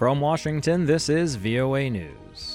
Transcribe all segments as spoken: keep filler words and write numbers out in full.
From Washington, this is V O A News.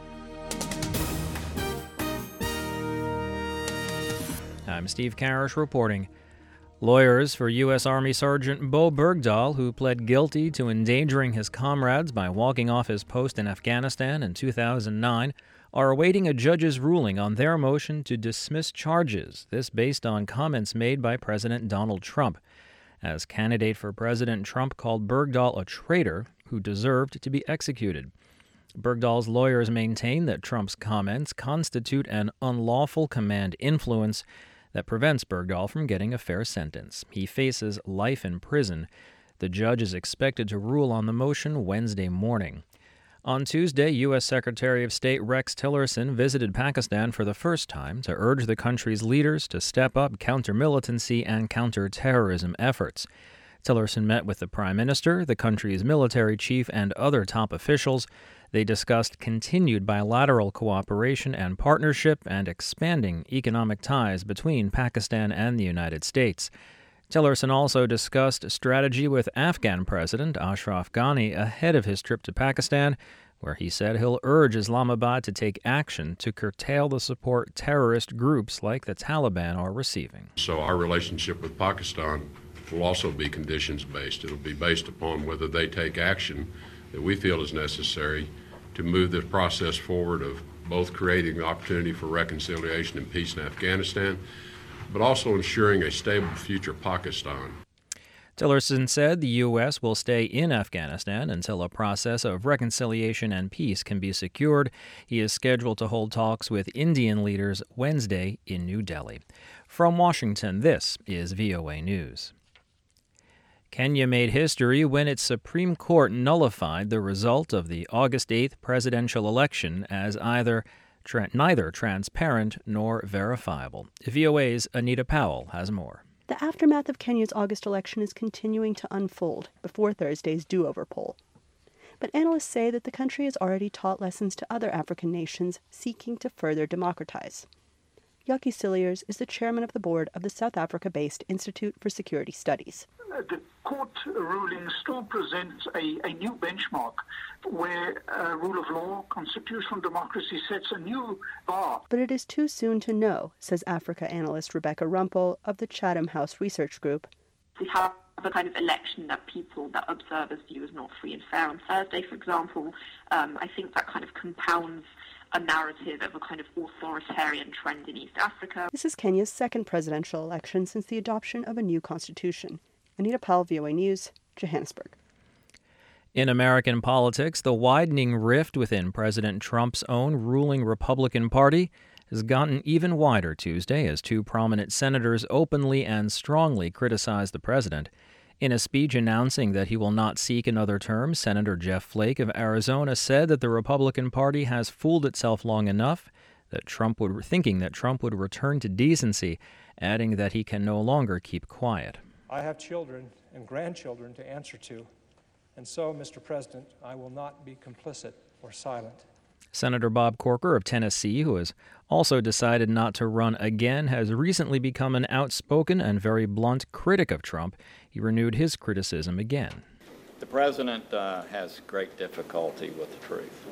I'm Steve Karish reporting. Lawyers for U S. Army Sergeant Bo Bergdahl, who pled guilty to endangering his comrades by walking off his post in Afghanistan in two thousand nine, are awaiting a judge's ruling on their motion to dismiss charges, this based on comments made by President Donald Trump. As candidate for President, Trump called Bergdahl a traitor who deserved to be executed. Bergdahl's lawyers maintain that Trump's comments constitute an unlawful command influence that prevents Bergdahl from getting a fair sentence. He faces life in prison. The judge is expected to rule on the motion Wednesday morning. On Tuesday, U S. Secretary of State Rex Tillerson visited Pakistan for the first time to urge the country's leaders to step up counter-militancy and counter-terrorism efforts. Tillerson met with the Prime Minister, the country's military chief, and other top officials. They discussed continued bilateral cooperation and partnership and expanding economic ties between Pakistan and the United States. Tillerson also discussed strategy with Afghan President Ashraf Ghani ahead of his trip to Pakistan, where he said he'll urge Islamabad to take action to curtail the support terrorist groups like the Taliban are receiving. So our relationship with Pakistan will also be conditions-based. It'll be based upon whether they take action that we feel is necessary to move this process forward of both creating the opportunity for reconciliation and peace in Afghanistan, but also ensuring a stable future Pakistan. Tillerson said the U S will stay in Afghanistan until a process of reconciliation and peace can be secured. He is scheduled to hold talks with Indian leaders Wednesday in New Delhi. From Washington, this is V O A News. Kenya made history when its Supreme Court nullified the result of the August eighth presidential election as either tra- neither transparent nor verifiable. V O A's Anita Powell has more. The aftermath of Kenya's August election is continuing to unfold before Thursday's do-over poll. But analysts say that the country has already taught lessons to other African nations seeking to further democratize. Yaki Cilliers is the chairman of the board of the South Africa-based Institute for Security Studies. The court ruling still presents a, a new benchmark where uh, rule of law, constitutional democracy sets a new bar. But it is too soon to know, says Africa analyst Rebecca Rumpel of the Chatham House Research Group. We have a kind of election that people, that observers view as not free and fair on Thursday, for example. Um, I think that kind of compounds a narrative of a kind of authoritarian trend in East Africa. This is Kenya's second presidential election since the adoption of a new constitution. Anita Powell, V O A News, Johannesburg. In American politics, the widening rift within President Trump's own ruling Republican Party has gotten even wider Tuesday as two prominent senators openly and strongly criticized the president. In a speech announcing that he will not seek another term, Senator Jeff Flake of Arizona said that the Republican Party has fooled itself long enough, that Trump would thinking that Trump would return to decency, adding that he can no longer keep quiet. I have children and grandchildren to answer to, and so, Mister President, I will not be complicit or silent. Senator Bob Corker of Tennessee, who has also decided not to run again, has recently become an outspoken and very blunt critic of Trump. He renewed his criticism again. The president uh, has great difficulty with the truth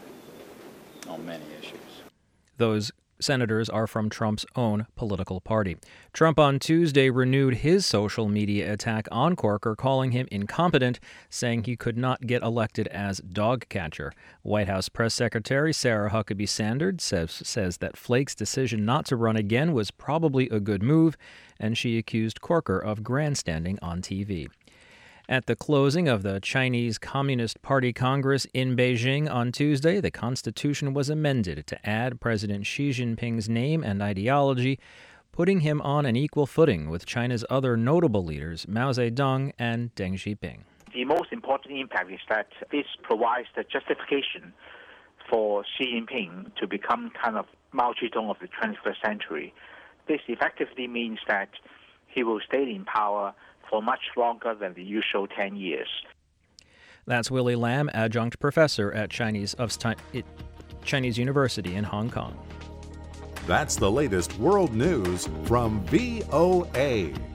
on many issues. Those senators are from Trump's own political party. Trump on Tuesday renewed his social media attack on Corker, calling him incompetent, saying he could not get elected as dog catcher. White House Press Secretary Sarah Huckabee Sanders says, says that Flake's decision not to run again was probably a good move, and she accused Corker of grandstanding on T V. At the closing of the Chinese Communist Party Congress in Beijing on Tuesday, the Constitution was amended to add President Xi Jinping's name and ideology, putting him on an equal footing with China's other notable leaders, Mao Zedong and Deng Xiaoping. The most important impact is that this provides the justification for Xi Jinping to become kind of Mao Zedong of the twenty-first century. This effectively means that he will stay in power for much longer than the usual ten years. That's Willie Lam, adjunct professor at Chinese of Chinese University in Hong Kong. That's the latest world news from V O A.